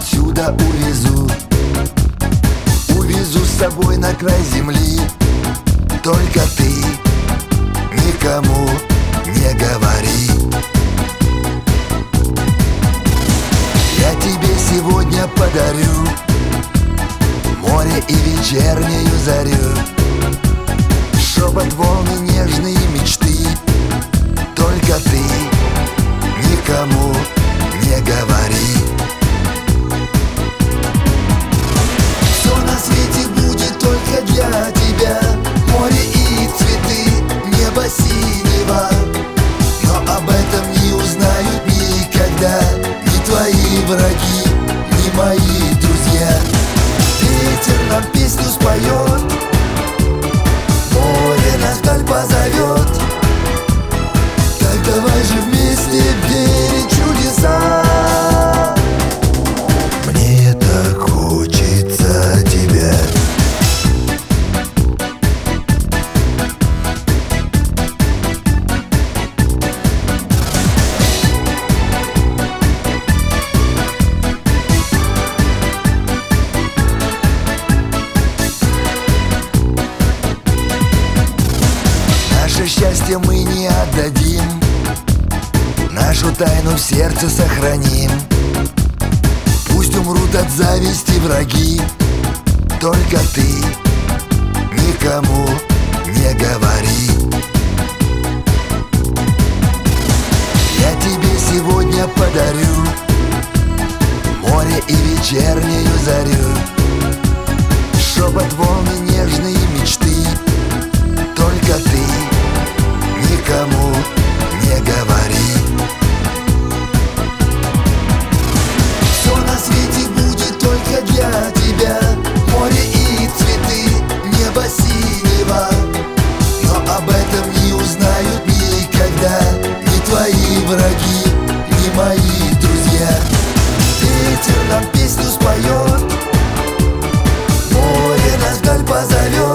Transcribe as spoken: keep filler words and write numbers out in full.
отсюда увезу. Увезу с собой на край земли. Только ты никому не говори. Я тебе сегодня подарю море и вечернюю зарю, шепот волны, нежные мечты. Только ты никому не говори. Все на свете будет только для тебя. Море и цветы, небо синего. Но об этом не узнают никогда ни твои враги, ни мои друзья. Ветер нам песню споет, море нас вдаль позовет. Так давай же вместе верить в чудеса. Мне так хочется тебя. Наше счастье мы не отдадим, нашу тайну в сердце сохраним. Пусть умрут от зависти враги, только ты никому не говори. Я тебе сегодня подарю море и вечернюю зарю, шепот волны, нежные мечты. Только ты никому не говори. Все на свете будет только для тебя. Море и цветы, небо синего. Но об этом не узнают никогда ни твои враги, ни мои друзья. Ветер нам песню споет, море нас вдаль позовет.